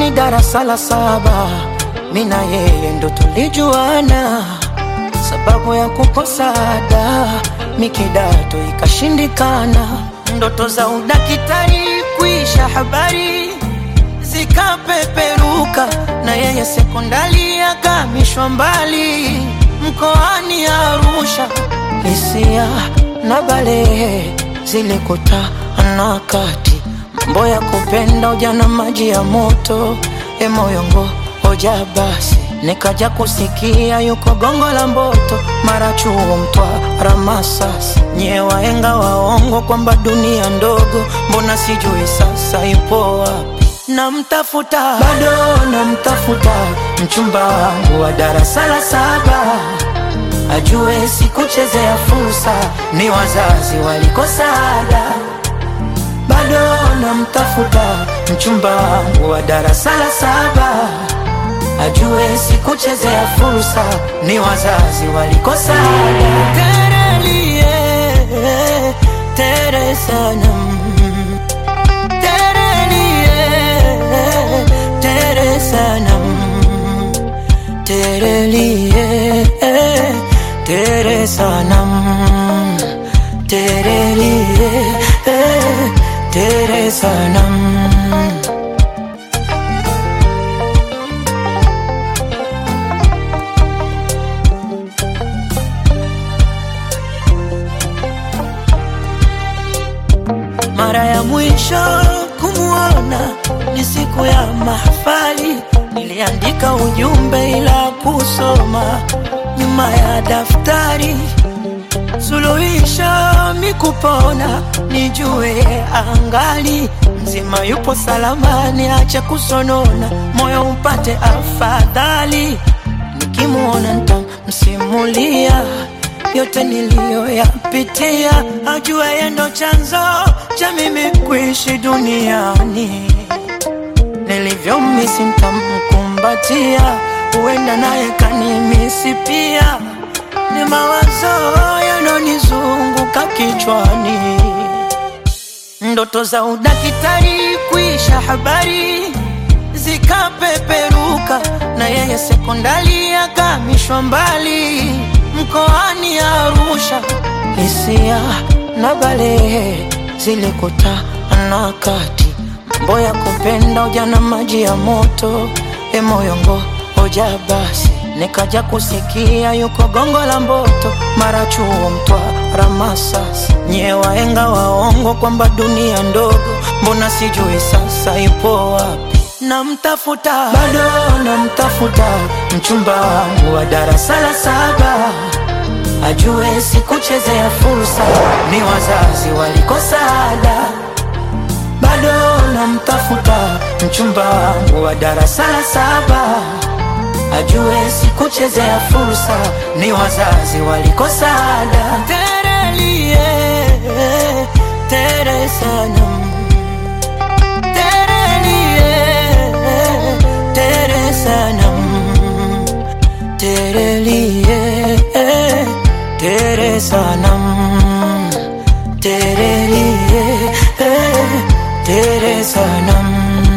zamani darasa la 7, mina yeye ndo tulijuana. Sababu ya kukosa ada, mikidato ikashindikana. Ndoto za udakitari kuisha, habari zikapeperuka. Na yeye sekondari akamishwa mbali, mkoani Arusha. Hisia na balehe zilikutana kati, mambo ya kupenda ujana maji ya moto. Moyongo hoja basi, nikaja kusikia yuko Gongo la Mboto, mara Chuo Mtwara Masasi. Nye wahenga waongo kwamba dunia ndogo, mbona sijui sasa ipo wapi? Namtafuta, bado namtafuta, mchumba wangu wa darasa la 7, ajue sikuchezea fursa, ni wazazi walikosa ada. Bado namtafuta, mchumba wangu wa darasa la 7, ajue sikuchezea fursa, ni wazazi walikosa ada. Terelie, tere sanam, terelie, tere sanam, terelie, tere sanam, terelie, tere sanam. Mara ya mwisho kumuona ni siku ya mahafali, niliandika ujumbe ila kusoma nyuma ya daftari. Suluhisho mikupona, nijue angali mzima yupo salama, niache kusonona, moyo upate afadhali. Nikimuona nitamsimulia yote niliyoyapitia, ajue yeye ndo chanzo cha mimi kuishi duniani. Nilivyomisi nitamkumbatia, huenda naye kanimisi pia. Ni mawazo yanonizunguka kichwani, ndoto za udakitari kuisha, habari zikapeperuka. Na yeye sekondari akamishwa mbali, mkoani Arusha. Hisia na balehe zilikutana kati, mambo ya kupenda ujana maji ya moto. Moyongo hoja basi, nikaja kusikia yuko Gongo la Mboto, mara Chuo Mtwara Masasi. Nye wahenga waongo kwamba dunia ndogo, mbona sijui sasa ipo wapi? Namtafuta, bado namtafuta, mchumba wangu wa darasa la 7, ajue sikuchezea fursa, ni wazazi walikosa ada. Bado namtafuta, mchumba wangu wa darasa la 7, ajue sikuchezea fursa, ni wazazi walikosa ada. Terelie, tere sanam, terelie, tere sanam, terelie, tere sanam, terelie, tere sanam.